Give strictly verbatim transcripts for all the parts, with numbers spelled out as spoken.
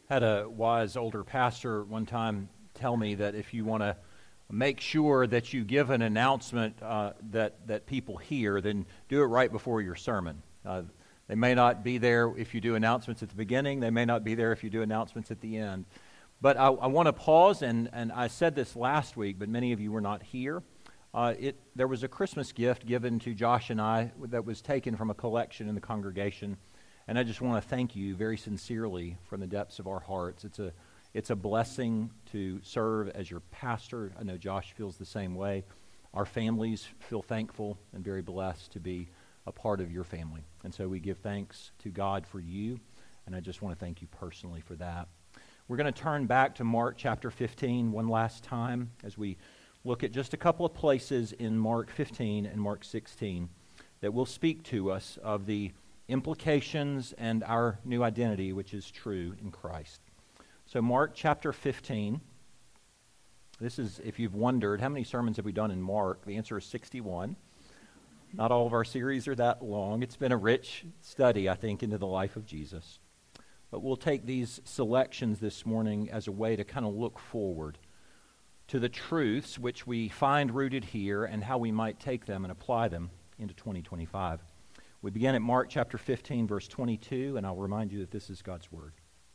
Had a wise older pastor one time tell me that if you want to make sure that you give an announcement uh, that, that people hear, then do it right before your sermon. Uh, they may not be there if you do announcements at the beginning. They may not be there if you do announcements at the end. But I, I want to pause, and, and I said this last week, but many of you were not here. Uh, it there was a Christmas gift given to Josh and I that was taken from a collection in the congregation. And I just want to thank you very sincerely from the depths of our hearts. It's a it's a blessing to serve as your pastor. I know Josh feels the same way. Our families feel thankful and very blessed to be a part of your family. And so we give thanks to God for you, and I just want to thank you personally for that. We're going to turn back to Mark chapter fifteen one last time as we look at just a couple of places in Mark fifteen and Mark sixteen that will speak to us of the implications and our new identity, which is true in Christ. So Mark chapter fifteen. This is, if you've wondered, how many sermons have we done in Mark? The answer is sixty-one. Not all of our series are that long. It's been a rich study, I think, into the life of Jesus. But we'll take these selections this morning as a way to kind of look forward to the truths which we find rooted here and how we might take them and apply them into twenty twenty-five. We begin at Mark chapter fifteen, verse twenty-two, and I'll remind you that this is God's word.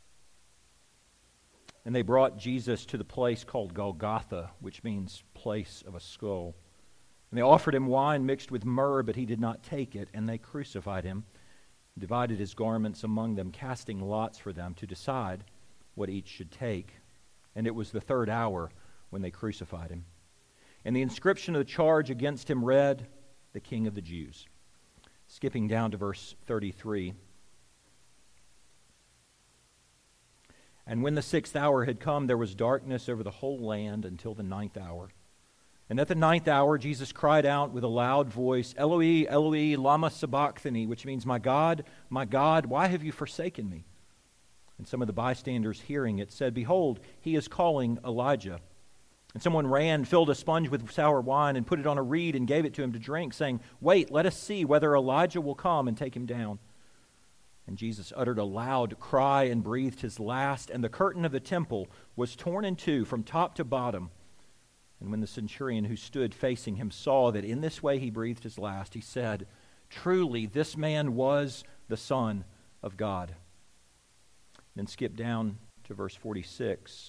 And they brought Jesus to the place called Golgotha, which means place of a skull. And they offered him wine mixed with myrrh, but he did not take it, and they crucified him, divided his garments among them, casting lots for them to decide what each should take. And it was the third hour when they crucified him. And the inscription of the charge against him read, "The King of the Jews." Skipping down to verse thirty-three. And when the sixth hour had come, there was darkness over the whole land until the ninth hour. And at the ninth hour, Jesus cried out with a loud voice, "Eloi, Eloi, lama sabachthani," which means, "My God, my God, why have you forsaken me?" And some of the bystanders hearing it said, "Behold, he is calling Elijah." And someone ran, filled a sponge with sour wine, and put it on a reed and gave it to him to drink, saying, "Wait, let us see whether Elijah will come and take him down." And Jesus uttered a loud cry and breathed his last, and the curtain of the temple was torn in two from top to bottom. And when the centurion who stood facing him saw that in this way he breathed his last, he said, "Truly, this man was the Son of God." Then skip down to verse forty-six.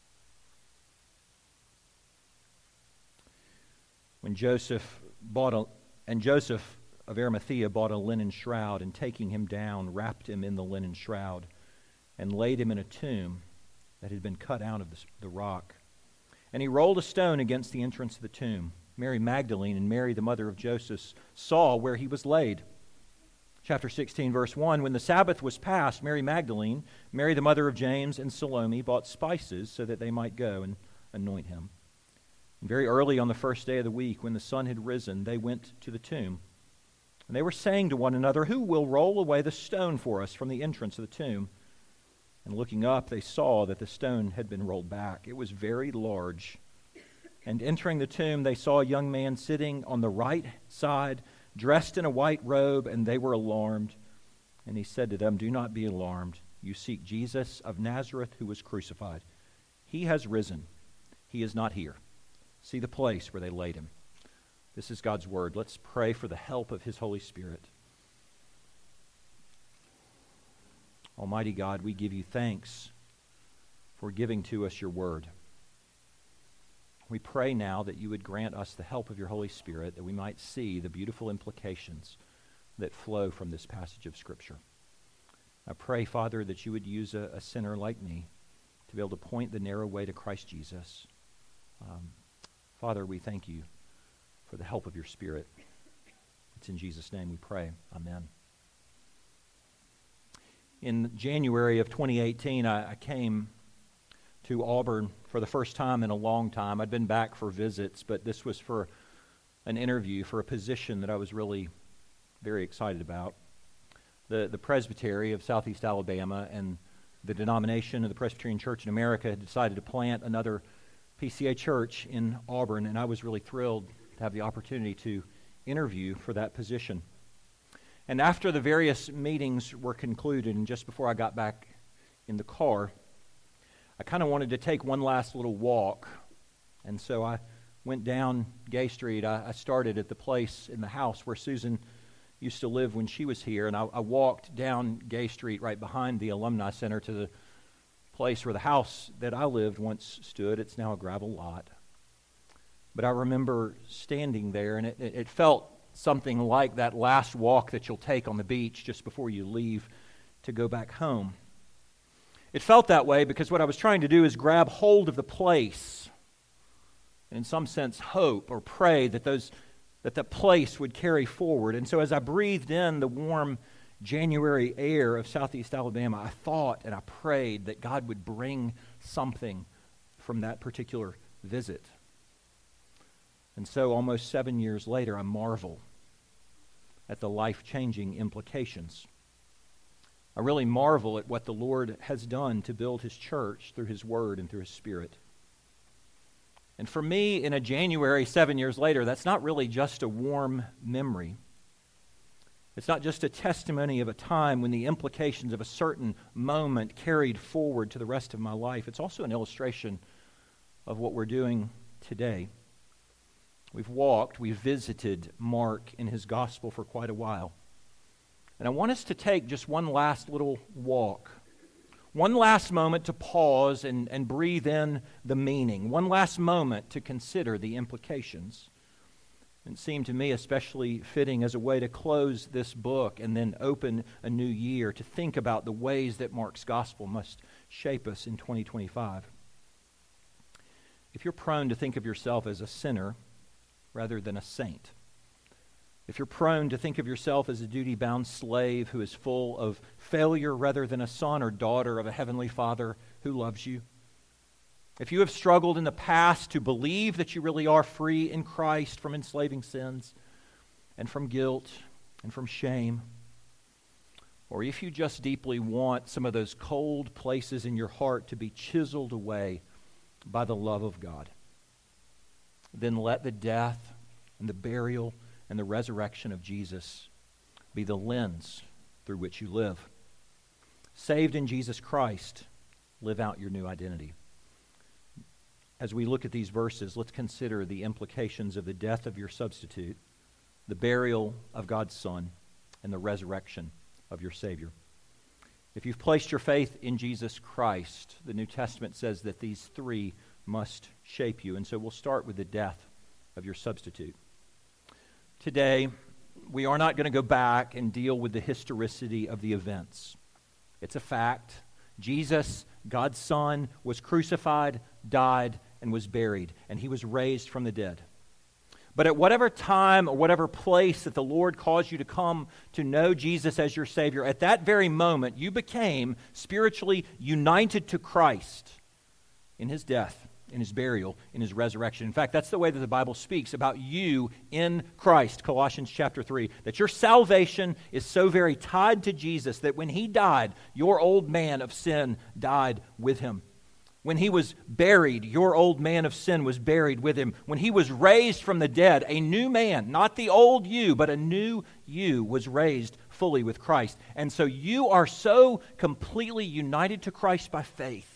When Joseph bought a, and Joseph of Arimathea bought a linen shroud, and taking him down, wrapped him in the linen shroud, and laid him in a tomb that had been cut out of the, the rock. And he rolled a stone against the entrance of the tomb. Mary Magdalene and Mary, the mother of Joseph, saw where he was laid. Chapter sixteen, verse one, when the Sabbath was past, Mary Magdalene, Mary, the mother of James, and Salome bought spices so that they might go and anoint him. And very early on the first day of the week, when the sun had risen, they went to the tomb. And they were saying to one another, "Who will roll away the stone for us from the entrance of the tomb?" And looking up, they saw that the stone had been rolled back. It was very large. And entering the tomb, they saw a young man sitting on the right side, dressed in a white robe, and they were alarmed. And he said to them, "Do not be alarmed. You seek Jesus of Nazareth, who was crucified. He has risen. He is not here. See the place where they laid him." This is God's word. Let's pray for the help of his Holy Spirit. Almighty God, we give you thanks for giving to us your word. We pray now that you would grant us the help of your Holy Spirit, that we might see the beautiful implications that flow from this passage of Scripture. I pray, Father, that you would use a, a sinner like me to be able to point the narrow way to Christ Jesus. Um, Father, we thank you for the help of your Spirit. It's in Jesus' name we pray. Amen. In January of twenty eighteen, I, I came to Auburn for the first time in a long time. I'd been back for visits, but this was for an interview for a position that I was really very excited about. The, the Presbytery of Southeast Alabama and the denomination of the Presbyterian Church in America had decided to plant another P C A church in Auburn, and I was really thrilled to have the opportunity to interview for that position. And after the various meetings were concluded, and just before I got back in the car, I kind of wanted to take one last little walk, and so I went down Gay Street. I, I started at the place in the house where Susan used to live when she was here, and I, I walked down Gay Street right behind the Alumni Center to the place where the house that I lived once stood. It's now a gravel lot. But I remember standing there, and it, it felt something like that last walk that you'll take on the beach just before you leave to go back home. It felt that way because what I was trying to do is grab hold of the place, and in some sense hope or pray that those that that place would carry forward. And so as I breathed in the warm January air of Southeast Alabama, I thought and I prayed that God would bring something from that particular visit. And so almost seven years later, I marvel at the life-changing implications. I really marvel at what the Lord has done to build His church through His Word and through His Spirit. And for me, in a January seven years later, that's not really just a warm memory. It's not just a testimony of a time when the implications of a certain moment carried forward to the rest of my life. It's also an illustration of what we're doing today. We've walked, we've visited Mark in his gospel for quite a while. And I want us to take just one last little walk. One last moment to pause and, and breathe in the meaning. One last moment to consider the implications. It seemed to me especially fitting as a way to close this book and then open a new year to think about the ways that Mark's gospel must shape us in twenty twenty-five. If you're prone to think of yourself as a sinner rather than a saint, if you're prone to think of yourself as a duty-bound slave who is full of failure rather than a son or daughter of a heavenly Father who loves you, if you have struggled in the past to believe that you really are free in Christ from enslaving sins and from guilt and from shame, or if you just deeply want some of those cold places in your heart to be chiseled away by the love of God, then let the death and the burial and the resurrection of Jesus be the lens through which you live. Saved in Jesus Christ, live out your new identity. As we look at these verses, let's consider the implications of the death of your substitute, the burial of God's Son, and the resurrection of your Savior. If you've placed your faith in Jesus Christ, the New Testament says that these three must shape you. And so we'll start with the death of your substitute. Today, we are not going to go back and deal with the historicity of the events. It's a fact. Jesus, God's Son, was crucified, died, and was buried, and He was raised from the dead. But at whatever time or whatever place that the Lord caused you to come to know Jesus as your Savior, at that very moment, you became spiritually united to Christ in His death, in His burial, in His resurrection. In fact, that's the way that the Bible speaks about you in Christ, Colossians chapter three, that your salvation is so very tied to Jesus that when He died, your old man of sin died with Him. When He was buried, your old man of sin was buried with Him. When He was raised from the dead, a new man, not the old you, but a new you was raised fully with Christ. And so you are so completely united to Christ by faith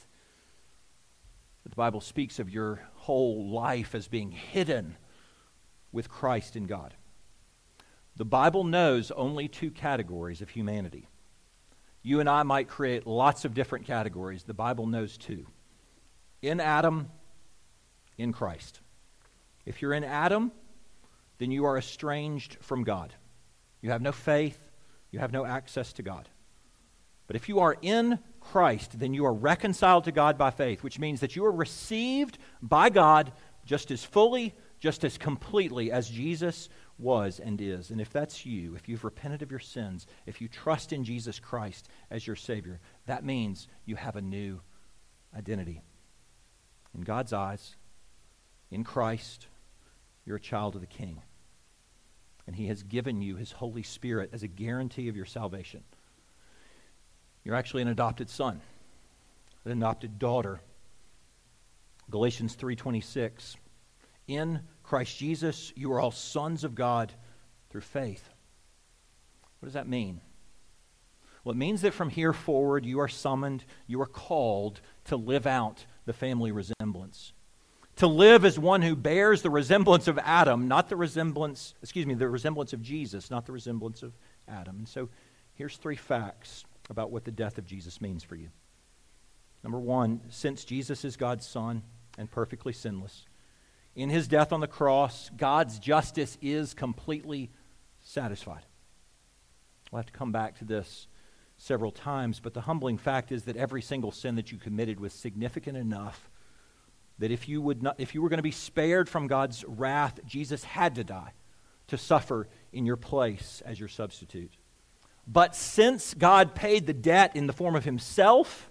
that the Bible speaks of your whole life as being hidden with Christ in God. The Bible knows only two categories of humanity. You and I might create lots of different categories. The Bible knows two. In Adam, in Christ. If you're in Adam, then you are estranged from God. You have no faith. You have no access to God. But if you are in Christ, then you are reconciled to God by faith, which means that you are received by God just as fully, just as completely as Jesus was and is. And if that's you, if you've repented of your sins, if you trust in Jesus Christ as your Savior, that means you have a new identity. In God's eyes, in Christ, you're a child of the King. And He has given you His Holy Spirit as a guarantee of your salvation. You're actually an adopted son, an adopted daughter. Galatians three twenty-six, in Christ Jesus, you are all sons of God through faith. What does that mean? Well, it means that from here forward, you are summoned, you are called to live out the family resemblance. To live as one who bears the resemblance of Adam, not the resemblance, excuse me, the resemblance of Jesus, not the resemblance of Adam. And so here's three facts about what the death of Jesus means for you. Number one, since Jesus is God's Son and perfectly sinless, in his death on the cross, God's justice is completely satisfied. We'll have to come back to this several times, but the humbling fact is that every single sin that you committed was significant enough that if you would not, if you were going to be spared from God's wrath, Jesus had to die to suffer in your place as your substitute. But since God paid the debt in the form of himself,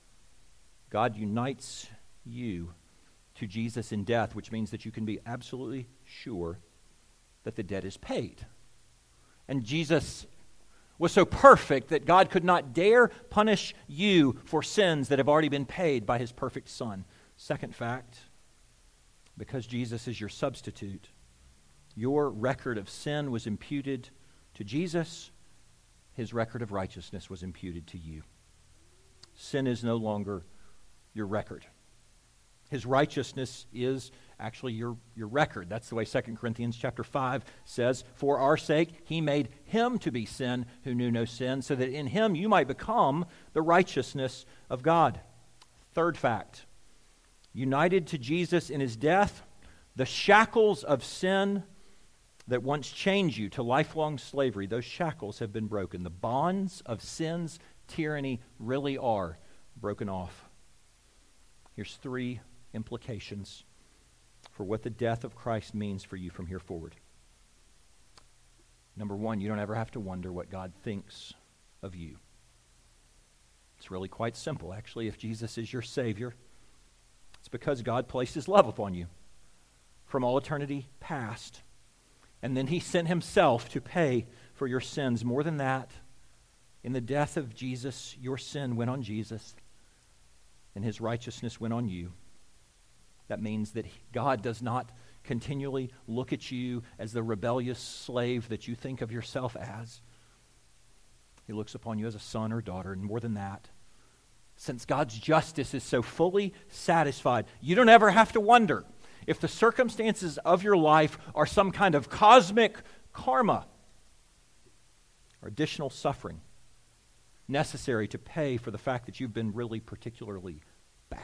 God unites you to Jesus in death, which means that you can be absolutely sure that the debt is paid. And Jesus was so perfect that God could not dare punish you for sins that have already been paid by his perfect Son. Second fact, because Jesus is your substitute, your record of sin was imputed to Jesus. His record of righteousness was imputed to you. Sin is no longer your record. His righteousness is actually your, your record. That's the way Second Corinthians chapter five says, for our sake he made him to be sin who knew no sin, so that in him you might become the righteousness of God. Third fact, united to Jesus in his death, the shackles of sin that once chained you to lifelong slavery, those shackles have been broken. The bonds of sin's tyranny really are broken off. Here's three implications for what the death of Christ means for you from here forward. Number one, you don't ever have to wonder what God thinks of you. It's really quite simple, actually. If Jesus is your Savior, it's because God placed his love upon you from all eternity past. And then he sent himself to pay for your sins. More than that, in the death of Jesus, your sin went on Jesus, and his righteousness went on you. That means that God does not continually look at you as the rebellious slave that you think of yourself as. He looks upon you as a son or daughter, and more than that, since God's justice is so fully satisfied, you don't ever have to wonder if the circumstances of your life are some kind of cosmic karma or additional suffering necessary to pay for the fact that you've been really particularly bad.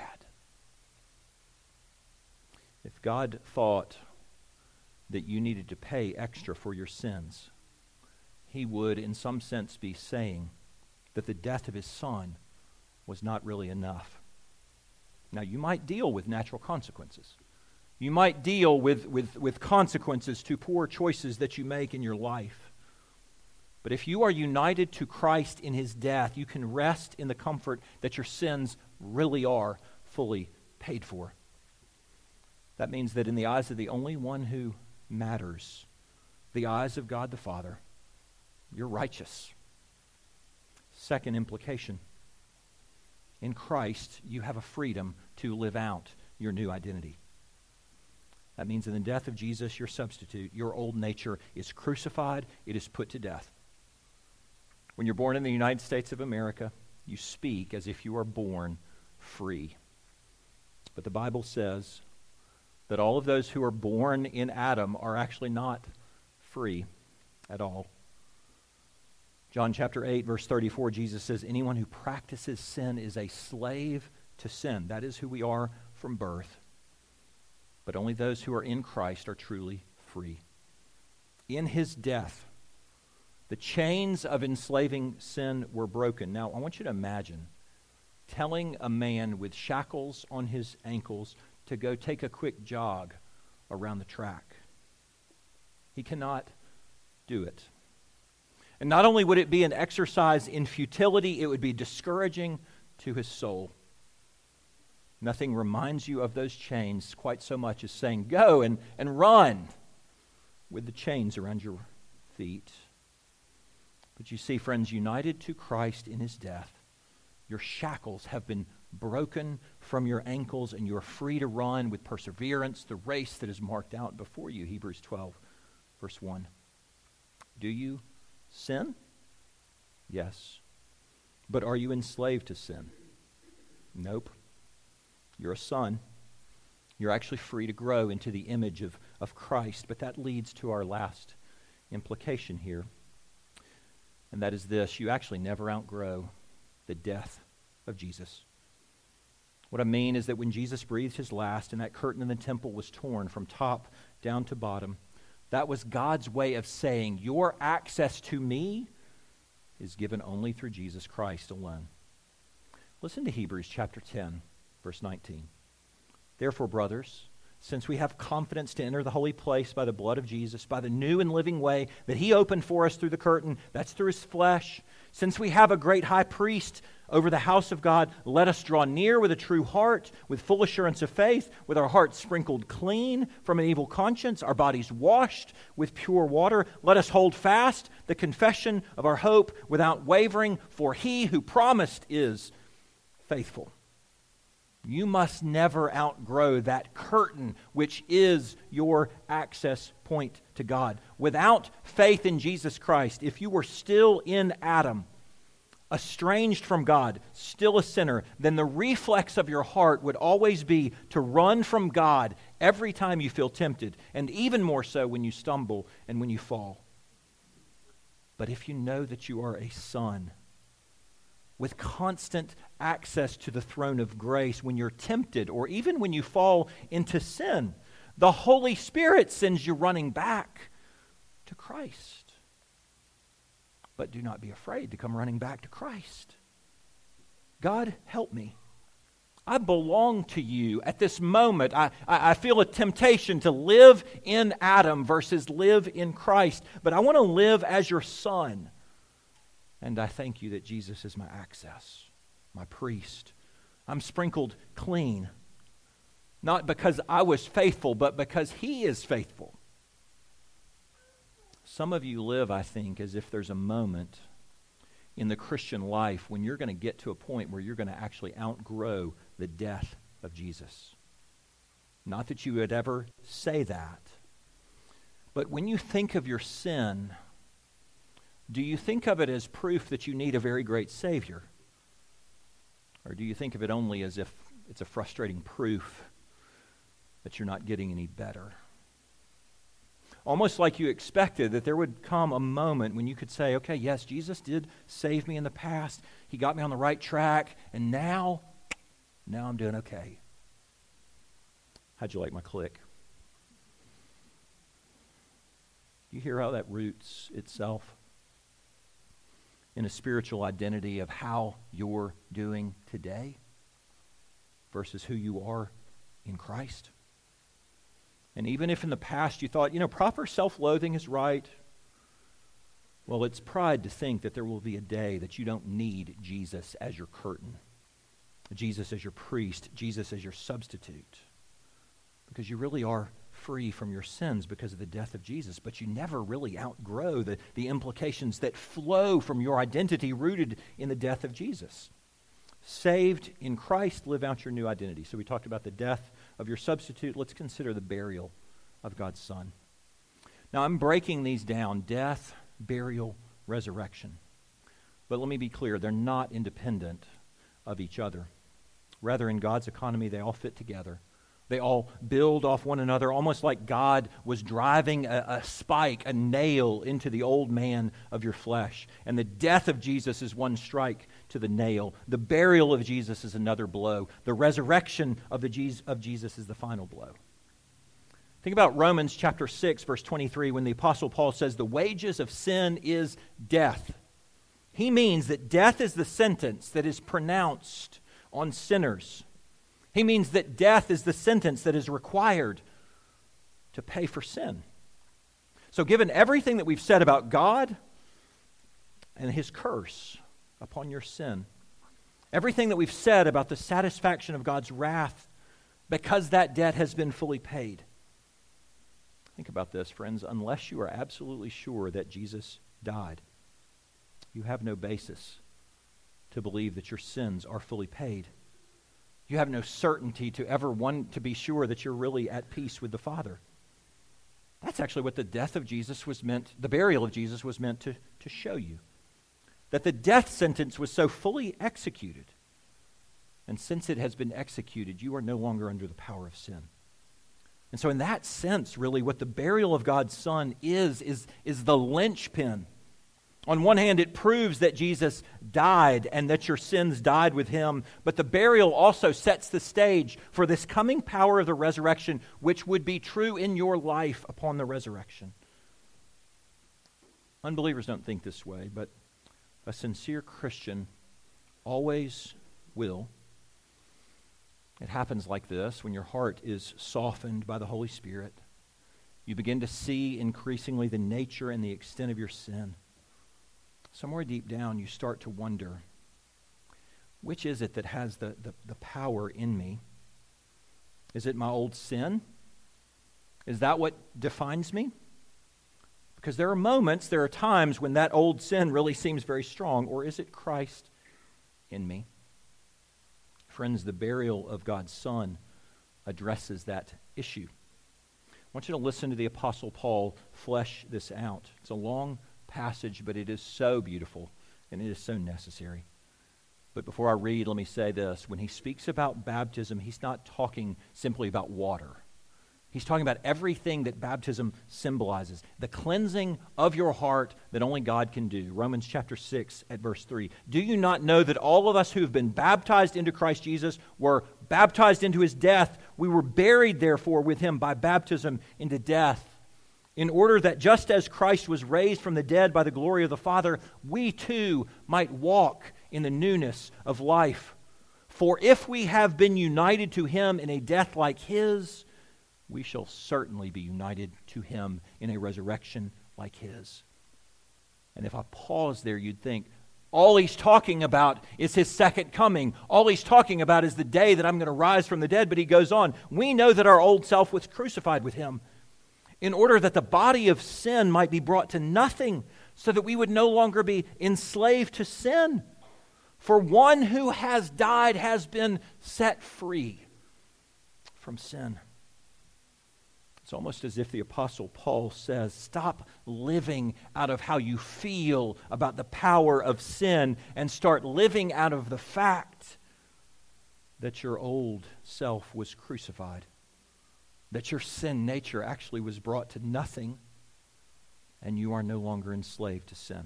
If God thought that you needed to pay extra for your sins, he would, in some sense, be saying that the death of his Son was not really enough. Now, you might deal with natural consequences. You might deal with, with, with consequences to poor choices that you make in your life. But if you are united to Christ in his death, you can rest in the comfort that your sins really are fully paid for. That means that in the eyes of the only one who matters, the eyes of God the Father, you're righteous. Second implication, in Christ, you have a freedom to live out your new identity. That means in the death of Jesus, your substitute, your old nature is crucified, it is put to death. When you're born in the United States of America, you speak as if you are born free. But the Bible says that all of those who are born in Adam are actually not free at all. John chapter eight, verse thirty-four, Jesus says, anyone who practices sin is a slave to sin. That is who we are from birth. But only those who are in Christ are truly free. In his death, the chains of enslaving sin were broken. Now, I want you to imagine telling a man with shackles on his ankles to go take a quick jog around the track. He cannot do it. And not only would it be an exercise in futility, it would be discouraging to his soul. Nothing reminds you of those chains quite so much as saying, go and, and run with the chains around your feet. But you see, friends, united to Christ in his death, your shackles have been broken from your ankles and you are free to run with perseverance the race that is marked out before you. Hebrews twelve, verse one. Do you sin? Yes. But are you enslaved to sin? Nope. You're a son. You're actually free to grow into the image of, of Christ. But that leads to our last implication here. And that is this: you actually never outgrow the death of Jesus. What I mean is that when Jesus breathed his last and that curtain in the temple was torn from top down to bottom, that was God's way of saying, your access to me is given only through Jesus Christ alone. Listen to Hebrews chapter ten, verse nineteen. Therefore, brothers, since we have confidence to enter the holy place by the blood of Jesus, by the new and living way that he opened for us through the curtain, that's through his flesh, since we have a great high priest over the house of God, let us draw near with a true heart, with full assurance of faith, with our hearts sprinkled clean from an evil conscience, our bodies washed with pure water. Let us hold fast the confession of our hope without wavering, for he who promised is faithful. You must never outgrow that curtain which is your access point to God. Without faith in Jesus Christ, if you were still in Adam, estranged from God, still a sinner, then the reflex of your heart would always be to run from God every time you feel tempted, and even more so when you stumble and when you fall. But if you know that you are a son, with constant access to the throne of grace when you're tempted or even when you fall into sin, the Holy Spirit sends you running back to Christ. But do not be afraid to come running back to Christ. God, help me. I belong to you at this moment. I, I, I feel a temptation to live in Adam versus live in Christ, but I want to live as your son. And I thank you that Jesus is my access, my priest. I'm sprinkled clean, not because I was faithful, but because he is faithful. Some of you live, I think, as if there's a moment in the Christian life when you're going to get to a point where you're going to actually outgrow the death of Jesus. Not that you would ever say that, but when you think of your sin, do you think of it as proof that you need a very great Savior? Or do you think of it only as if it's a frustrating proof that you're not getting any better? Almost like you expected that there would come a moment when you could say, okay, yes, Jesus did save me in the past. He got me on the right track, and now, now I'm doing okay. How'd you like my click? You hear how that roots itself in a spiritual identity of how you're doing today versus who you are in Christ? And even if in the past you thought, you know, proper self-loathing is right, well, it's pride to think that there will be a day that you don't need Jesus as your curtain, Jesus as your priest, Jesus as your substitute, because you really are free from your sins because of the death of Jesus, but you never really outgrow the, the implications that flow from your identity rooted in the death of Jesus. Saved in Christ, live out your new identity. So we talked about the death of your substitute. Let's consider the burial of God's Son. Now I'm breaking these down: death, burial, resurrection. But let me be clear, they're not independent of each other. Rather, in God's economy, they all fit together. They all build off one another, almost like God was driving a, a spike, a nail into the old man of your flesh. And the death of Jesus is one strike to the nail. The burial of Jesus is another blow. The resurrection of, the Jesus, of Jesus is the final blow. Think about Romans chapter six, verse twenty-three, when the Apostle Paul says, the wages of sin is death. He means that death is the sentence that is pronounced on sinners. He means that death is the sentence that is required to pay for sin. So given everything that we've said about God and his curse upon your sin, everything that we've said about the satisfaction of God's wrath because that debt has been fully paid, think about this, friends. Unless you are absolutely sure that Jesus died, you have no basis to believe that your sins are fully paid. You have no certainty to ever want to be sure that you're really at peace with the Father. That's actually what the death of Jesus was meant, the burial of Jesus was meant to, to show you. that the death sentence was so fully executed. And since it has been executed, you are no longer under the power of sin. And so in that sense, really, what the burial of God's Son is, is, is the linchpin. On one hand, it proves that Jesus died and that your sins died with him, but the burial also sets the stage for this coming power of the resurrection, which would be true in your life upon the resurrection. Unbelievers don't think this way, but a sincere Christian always will. It happens like this when your heart is softened by the Holy Spirit. You begin to see increasingly the nature and the extent of your sin. Somewhere deep down, you start to wonder, which is it that has the, the, the power in me? Is it my old sin? Is that what defines me? Because there are moments, there are times when that old sin really seems very strong. Or is it Christ in me? Friends, the burial of God's Son addresses that issue. I want you to listen to the Apostle Paul flesh this out. It's a long passage, but it is so beautiful and it is so necessary. But before I read, let me say this. When he speaks about baptism, he's not talking simply about water. He's talking about everything that baptism symbolizes. The cleansing of your heart that only God can do. Romans chapter six at verse three. Do you not know that all of us who have been baptized into Christ Jesus were baptized into his death? We were buried, therefore, with him by baptism into death, in order that just as Christ was raised from the dead by the glory of the Father, we too might walk in the newness of life. For if we have been united to him in a death like his, we shall certainly be united to him in a resurrection like his. And if I pause there, you'd think, all he's talking about is his second coming. All he's talking about is the day that I'm going to rise from the dead. But he goes on, we know that our old self was crucified with him in order that the body of sin might be brought to nothing, so that we would no longer be enslaved to sin. For one who has died has been set free from sin. It's almost as if the Apostle Paul says, stop living out of how you feel about the power of sin and start living out of the fact that your old self was crucified, that your sin nature actually was brought to nothing, and you are no longer enslaved to sin.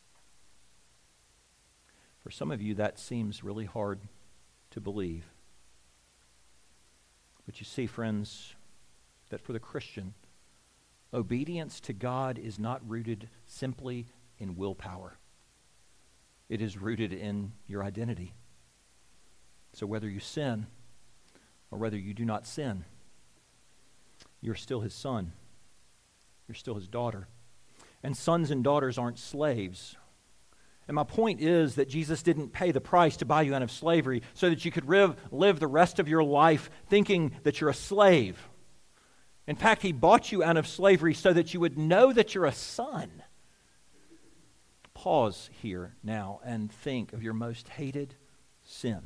For some of you, that seems really hard to believe. But you see, friends, that for the Christian, obedience to God is not rooted simply in willpower. It is rooted in your identity. So whether you sin or whether you do not sin, you're still his son. You're still his daughter. And sons and daughters aren't slaves. And my point is that Jesus didn't pay the price to buy you out of slavery so that you could live, live the rest of your life thinking that you're a slave. In fact, he bought you out of slavery so that you would know that you're a son. Pause here now and think of your most hated sin.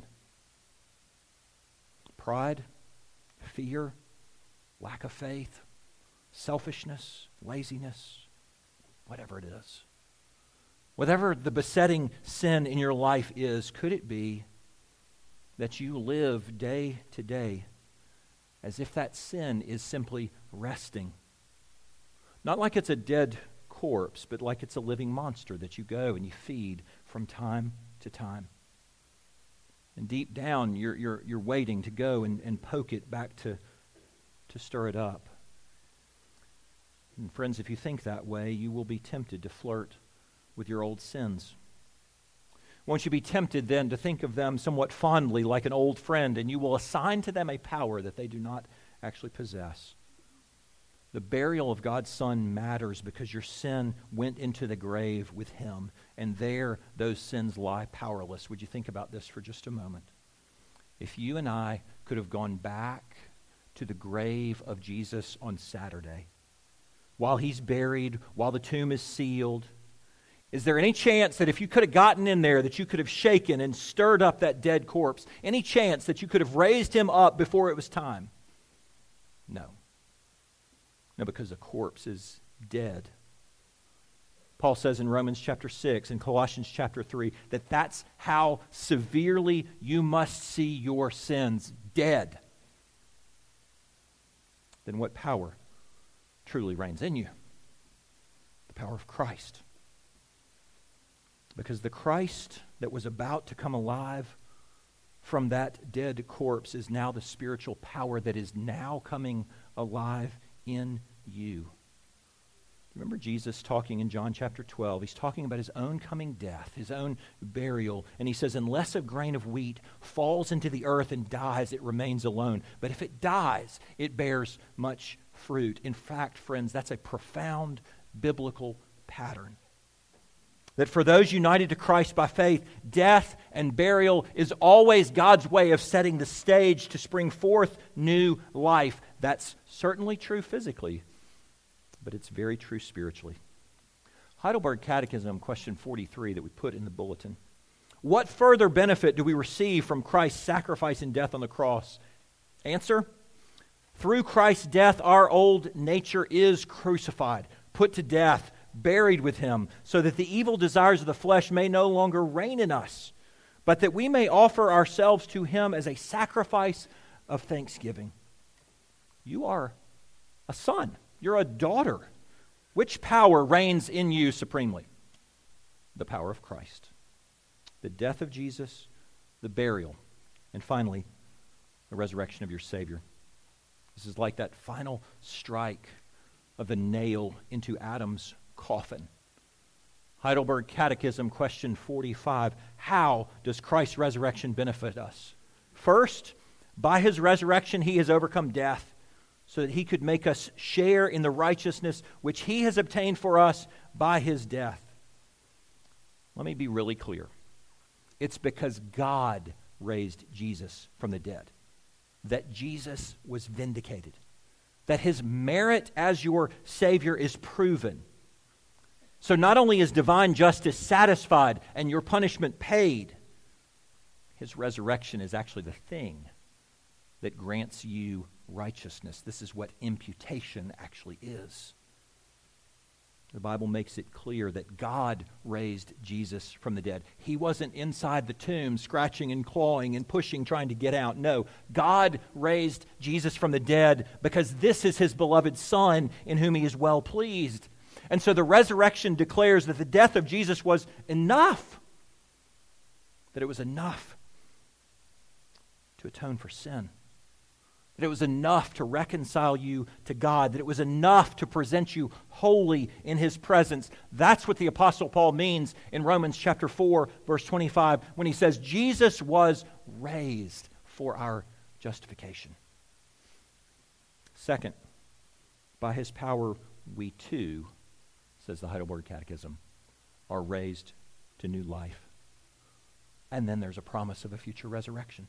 Pride, fear, lack of faith, selfishness, laziness, whatever it is. Whatever the besetting sin in your life is, could it be that you live day to day as if that sin is simply resting? Not like it's a dead corpse, but like it's a living monster that you go and you feed from time to time. And deep down, you're, you're, you're waiting to go and, and poke it back to, to stir it up. And friends, if you think that way, you will be tempted to flirt with your old sins. Won't you be tempted then to think of them somewhat fondly like an old friend, and you will assign to them a power that they do not actually possess? The burial of God's Son matters because your sin went into the grave with him, and there those sins lie powerless. Would you think about this for just a moment? If you and I could have gone back to the grave of Jesus on Saturday, while he's buried, while the tomb is sealed, is there any chance that if you could have gotten in there, that you could have shaken and stirred up that dead corpse? Any chance that you could have raised him up before it was time? No. No, because the corpse is dead. Paul says in Romans chapter six and Colossians chapter three that that's how severely you must see your sins dead. Then what power truly reigns in you? The power of Christ. Because the Christ that was about to come alive from that dead corpse is now the spiritual power that is now coming alive in you. Remember Jesus talking in John chapter twelve. He's talking about his own coming death, his own burial. And he says, unless a grain of wheat falls into the earth and dies, it remains alone. But if it dies, it bears much fruit. In fact, friends, that's a profound biblical pattern. That for those united to Christ by faith, death and burial is always God's way of setting the stage to spring forth new life. That's certainly true physically, but it's very true spiritually. Heidelberg Catechism, question forty-three that we put in the bulletin. What further benefit do we receive from Christ's sacrifice and death on the cross? Answer, through Christ's death, our old nature is crucified, put to death, buried with him, so that the evil desires of the flesh may no longer reign in us, but that we may offer ourselves to him as a sacrifice of thanksgiving. You are a son. You're a daughter. Which power reigns in you supremely? The power of Christ. The death of Jesus, the burial, and finally, the resurrection of your Savior. This is like that final strike of the nail into Adam's coffin. Heidelberg Catechism, question forty-five. How does Christ's resurrection benefit us? First, by his resurrection, he has overcome death so that he could make us share in the righteousness which he has obtained for us by his death. Let me be really clear. It's because God raised Jesus from the dead that Jesus was vindicated, that his merit as your Savior is proven. So not only is divine justice satisfied and your punishment paid, his resurrection is actually the thing that grants you righteousness. This is what imputation actually is. The Bible makes it clear that God raised Jesus from the dead. He wasn't inside the tomb scratching and clawing and pushing, trying to get out. No, God raised Jesus from the dead because this is his beloved Son in whom he is well pleased. And so the resurrection declares that the death of Jesus was enough, that it was enough to atone for sin, that it was enough to reconcile you to God, that it was enough to present you holy in his presence. That's what the Apostle Paul means in Romans chapter four, verse twenty-five, when he says Jesus was raised for our justification. Second, by his power we too, says the Heidelberg Catechism, are raised to new life. And then there's a promise of a future resurrection.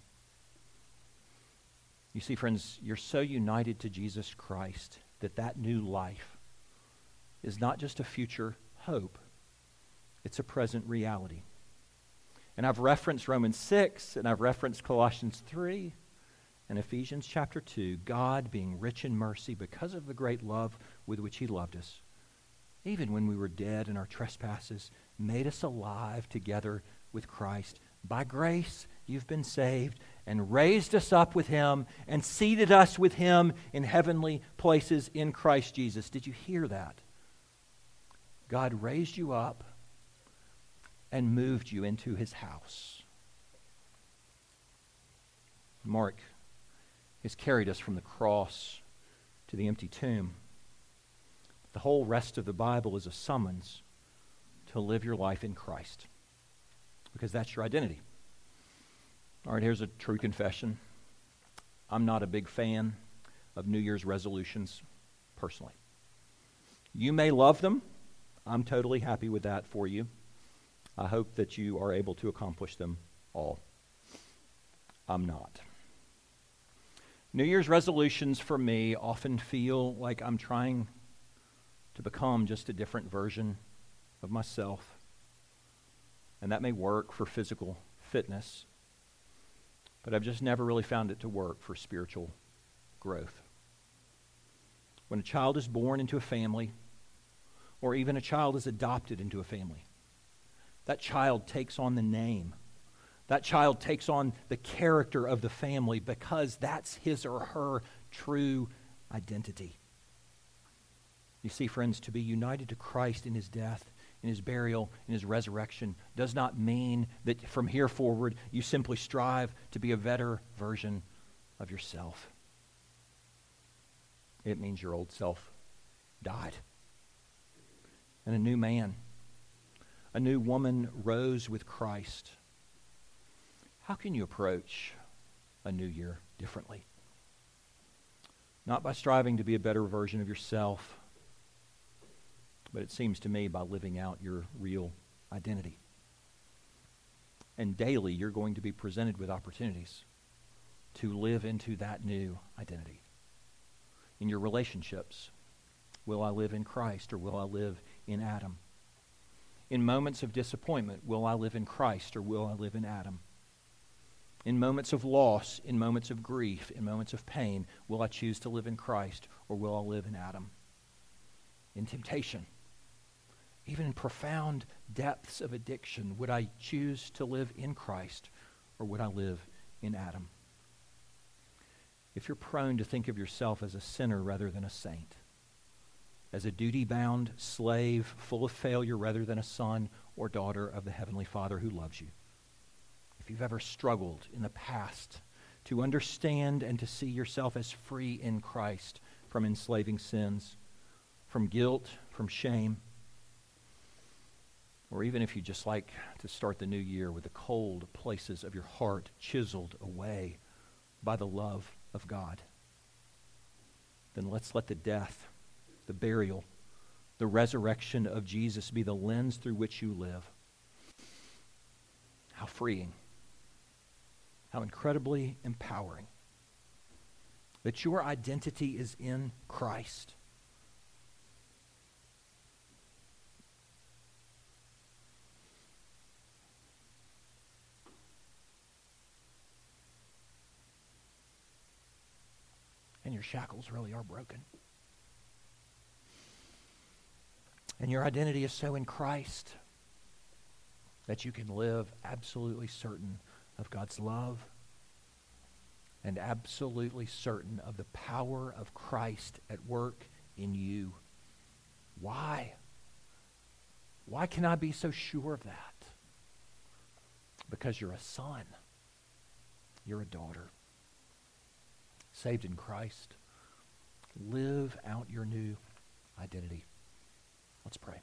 You see, friends, you're so united to Jesus Christ that that new life is not just a future hope, it's a present reality. And I've referenced Romans six, and I've referenced Colossians three, and Ephesians chapter two, God being rich in mercy because of the great love with which he loved us, even when we were dead in our trespasses, made us alive together with Christ. By grace you've been saved, and raised us up with him, and seated us with him in heavenly places in Christ Jesus. Did you hear that? God raised you up and moved you into his house. Mark has carried us from the cross to the empty tomb. The whole rest of the Bible is a summons to live your life in Christ, because that's your identity. All right, here's a true confession. I'm not a big fan of New Year's resolutions personally. You may love them. I'm totally happy with that for you. I hope that you are able to accomplish them all. I'm not. New Year's resolutions for me often feel like I'm trying to become just a different version of myself. And that may work for physical fitness, but I've just never really found it to work for spiritual growth. When a child is born into a family, or even a child is adopted into a family, that child takes on the name. That child takes on the character of the family because that's his or her true identity. You see, friends, to be united to Christ in his death, in his burial, in his resurrection, does not mean that from here forward you simply strive to be a better version of yourself. It means your old self died. And a new man, a new woman rose with Christ. How can you approach a new year differently? Not by striving to be a better version of yourself, but it seems to me by living out your real identity. And daily you're going to be presented with opportunities to live into that new identity. In your relationships, will I live in Christ or will I live in Adam? In moments of disappointment, will I live in Christ or will I live in Adam? In moments of loss, in moments of grief, in moments of pain, will I choose to live in Christ or will I live in Adam? In temptation, even in profound depths of addiction, would I choose to live in Christ or would I live in Adam? If you're prone to think of yourself as a sinner rather than a saint, as a duty-bound slave full of failure rather than a son or daughter of the Heavenly Father who loves you, if you've ever struggled in the past to understand and to see yourself as free in Christ from enslaving sins, from guilt, from shame, or even if you just like to start the new year with the cold places of your heart chiseled away by the love of God, then let's let the death, the burial, the resurrection of Jesus be the lens through which you live. How freeing. How incredibly empowering that your identity is in Christ. And your shackles really are broken. And your identity is so in Christ that you can live absolutely certain of God's love and absolutely certain of the power of Christ at work in you. Why? Why can I be so sure of that? Because you're a son. You're a daughter. Saved in Christ. Live out your new identity. Let's pray.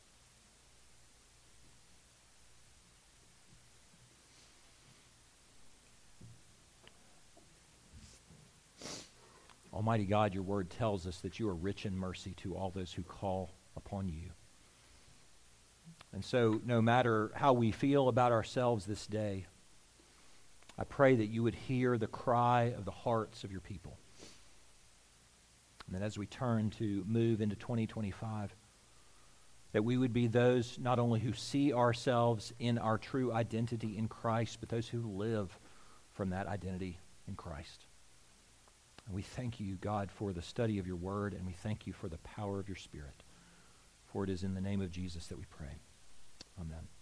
Almighty God, your word tells us that you are rich in mercy to all those who call upon you. And so, no matter how we feel about ourselves this day, I pray that you would hear the cry of the hearts of your people. And that as we turn to move into twenty twenty-five, that we would be those not only who see ourselves in our true identity in Christ, but those who live from that identity in Christ. And we thank you, God, for the study of your word, and we thank you for the power of your Spirit. For it is in the name of Jesus that we pray. Amen.